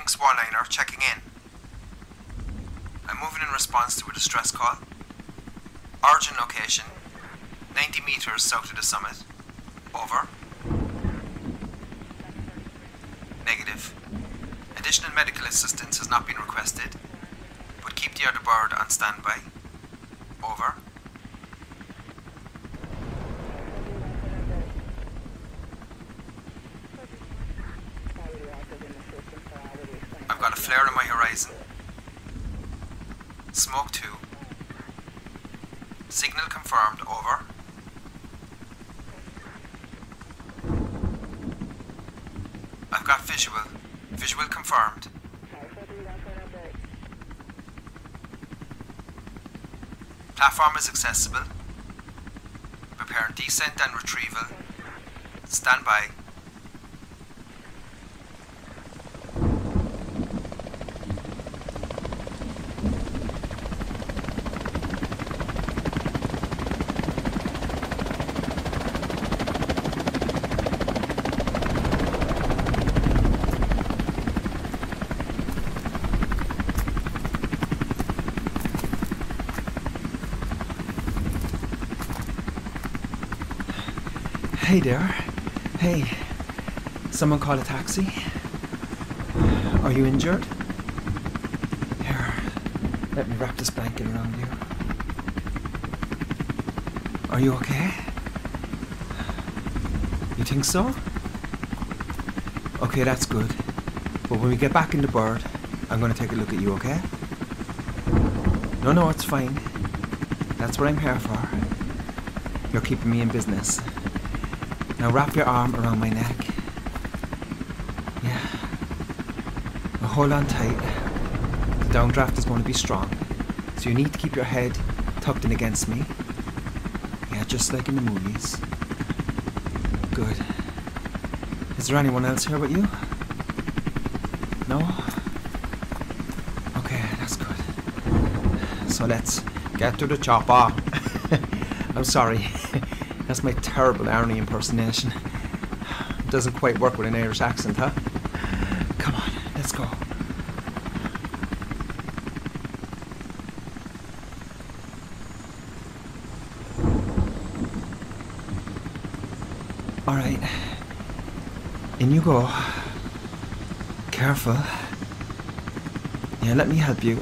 Max Walliner checking in. I'm moving in response to a distress call. Origin location, 90 metres south of the summit. Over. Negative. Additional medical assistance has not been requested, but keep the other bird on standby. Over. I've got a flare on my horizon. Smoke 2. Signal confirmed. Over. I've got visual. Visual confirmed. Platform is accessible. Prepare descent and retrieval. Stand by. Hey there. Hey. Someone call a taxi? Are you injured? Here. Let me wrap this blanket around you. Are you okay? You think so? Okay, that's good. But when we get back in the bird, I'm going to take a look at you, okay? No, it's fine. That's what I'm here for. You're keeping me in business. Now wrap your arm around my neck. Yeah. Now hold on tight. The downdraft is going to be strong, so you need to keep your head tucked in against me. Yeah, just like in the movies. Good. Is there anyone else here but you? No? Okay, that's good. So let's get to the chopper. I'm sorry. That's my terrible Arnie impersonation. Doesn't quite work with an Irish accent, huh? Come on, let's go. All right. In you go. Careful. Yeah, let me help you.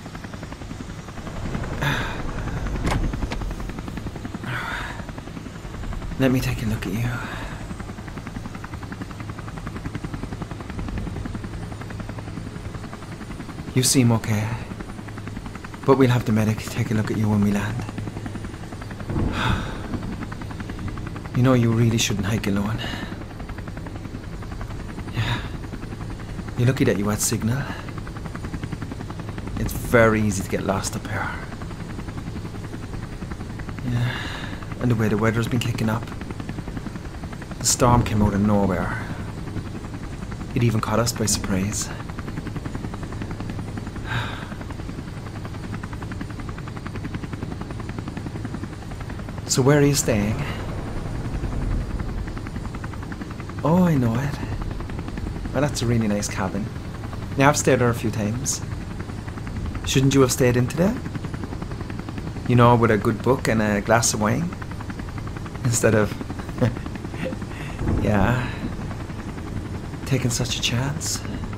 Let me take a look at you. You seem okay, but we'll have the medic take a look at you when we land. You know you really shouldn't hike alone. Yeah. You're lucky that you had signal. It's very easy to get lost up here. Yeah. And the way the weather's been kicking up. The storm came out of nowhere. It even caught us by surprise. So where are you staying? Oh, I know it. Well, that's a really nice cabin. Yeah, I've stayed there a few times. Shouldn't you have stayed in today? You know, with a good book and a glass of wine? Instead of, yeah, taking such a chance.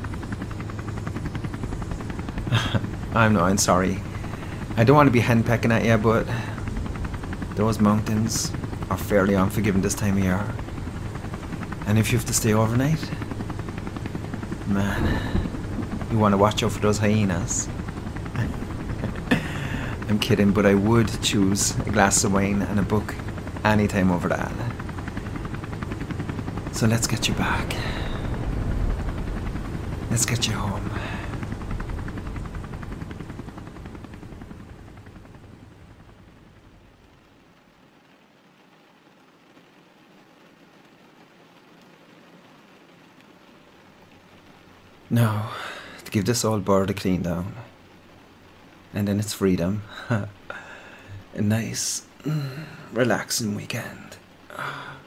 I'm sorry. I don't want to be henpecking at you, but those mountains are fairly unforgiving this time of year. And if you have to stay overnight, man, you want to watch out for those hyenas. I'm kidding, but I would choose a glass of wine and a book anytime over that. So let's get you back. Let's get you home. Now, to give this old bird a clean down. And then it's freedom. A nice, relaxing weekend.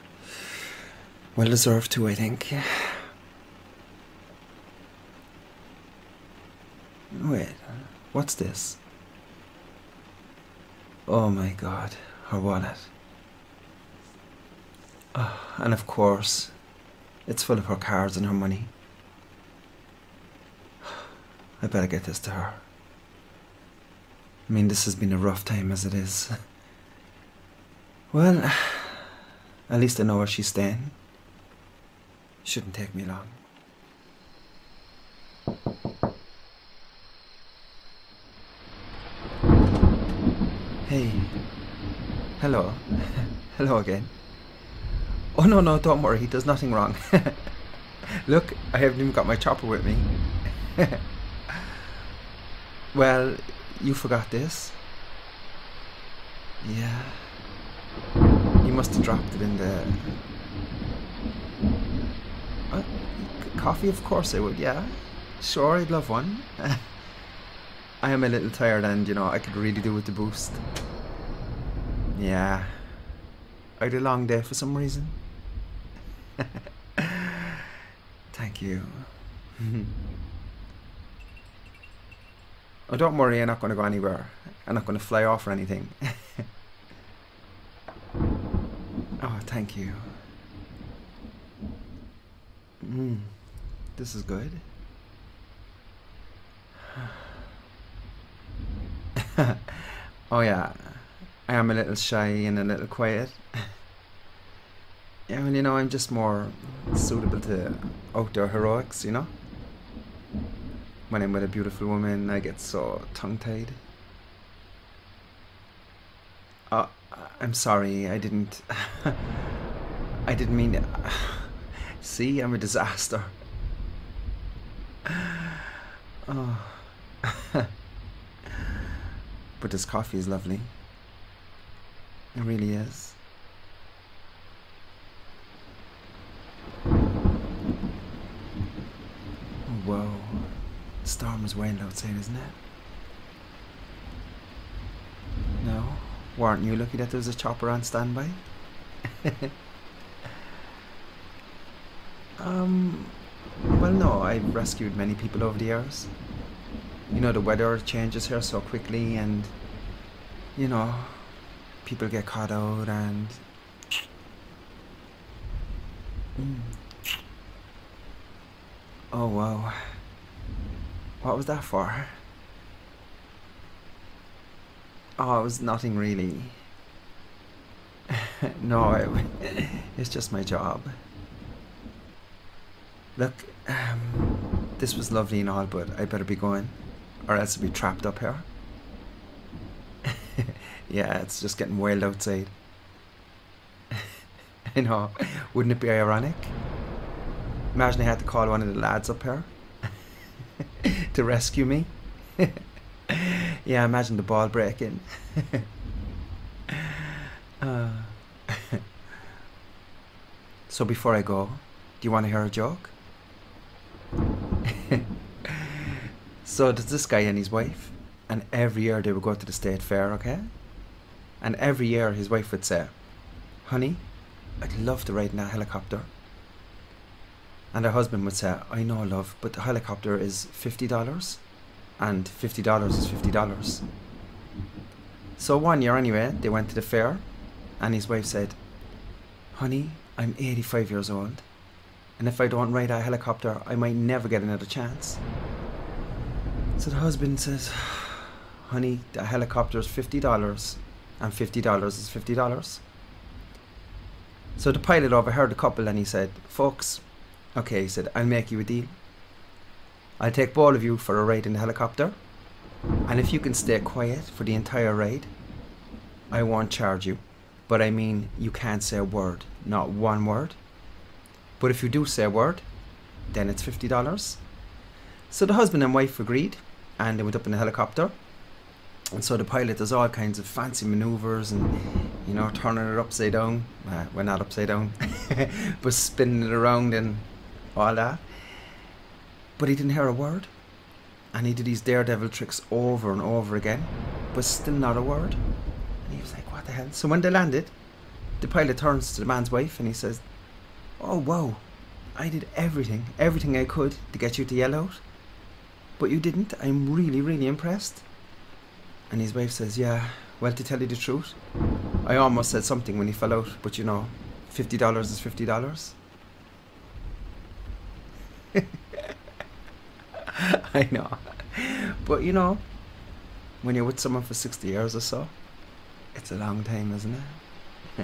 Well deserved too, I think. Wait, what's this? Oh my god, her wallet. Oh, and of course, it's full of her cards and her money. I better get this to her. I mean, this has been a rough time as it is. Well, at least I know where she's staying. Shouldn't take me long. Hey. Hello. Hello again. Oh no, don't worry, there's nothing wrong. Look, I haven't even got my chopper with me. Well, you forgot this? Yeah. You must have dropped it in the... Coffee, of course I would, yeah. Sure, I'd love one. I am a little tired and, I could really do with the boost. Yeah. I had a long day for some reason. Thank you. Oh, don't worry, I'm not going to go anywhere. I'm not going to fly off or anything. Oh, thank you. This is good. Oh yeah, I am a little shy and a little quiet. Yeah, well, I'm just more suitable to outdoor heroics, When I'm with a beautiful woman, I get so tongue-tied. I'm sorry, I didn't mean to... See, I'm a disaster. Oh. But this coffee is lovely. It really is. Whoa. The storm is wild outside, isn't it? No? Weren't you lucky that there was a chopper on standby? Well, no, I've rescued many people over the years. The weather changes here so quickly and, people get caught out and... Oh, wow. What was that for? Oh, it was nothing really. No, it's just my job. Look, this was lovely and all, but I better be going, or else I'll be trapped up here. Yeah, it's just getting wild outside. I know, wouldn't it be ironic? Imagine I had to call one of the lads up here to rescue me. Yeah, imagine the ball breaking. So before I go, do you want to hear a joke? So there's this guy and his wife, and every year they would go to the state fair, okay? And every year his wife would say, "Honey, I'd love to ride in a helicopter." And her husband would say, "I know, love, but the helicopter is $50, and $50 is $50. So one year anyway, they went to the fair, and his wife said, "Honey, I'm 85 years old, and if I don't ride a helicopter, I might never get another chance." So the husband says, "Honey, the helicopter is $50, and $50 is $50. So the pilot overheard the couple and he said, "Folks, okay," he said, "I'll make you a deal. I'll take both of you for a ride in the helicopter, and if you can stay quiet for the entire ride, I won't charge you. But I mean, you can't say a word, not one word. But if you do say a word, then it's $50. So the husband and wife agreed, and they went up in the helicopter. And so the pilot does all kinds of fancy maneuvers and, turning it upside down. Well, not upside down, but spinning it around and all that. But he didn't hear a word. And he did these daredevil tricks over and over again, but still not a word. And he was like, what the hell? So when they landed, the pilot turns to the man's wife and he says, "Oh, wow, I did everything I could to get you to yell out. But you didn't? I'm really, really impressed. And his wife says, yeah, well, to tell you the truth, I almost said something when he fell out, but you know, $50 is $50. I know. But you know, when you're with someone for 60 years or so, it's a long time, isn't it?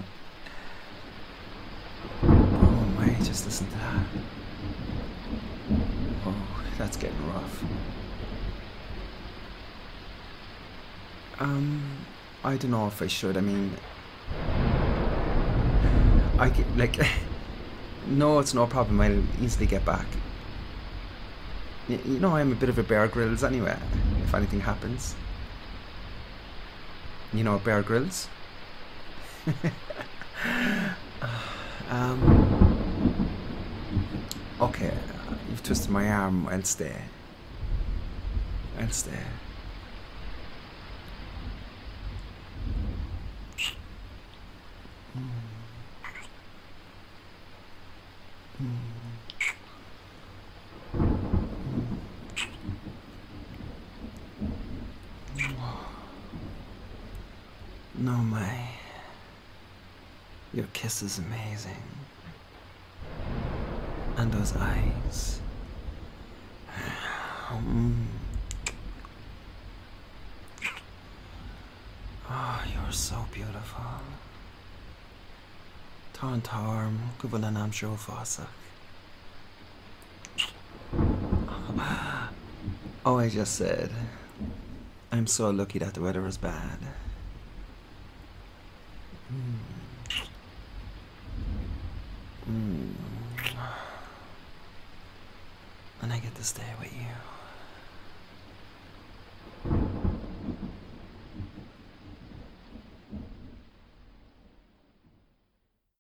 Oh my, just listen to that. Oh, that's getting rough. I don't know if I should. I mean, like, no, it's no problem. I'll easily get back. You know, I'm a bit of a Bear Grylls anyway, if anything happens. You know Bear Grylls? Okay, you've twisted my arm. I'll stay. I'll stay. No, my. Your kiss is amazing. And those eyes. Oh, you're so beautiful. Tá an tarm, go bhfuil an amseo fásach. Oh, I just said, I'm so lucky that the weather is bad. And I get to stay with you.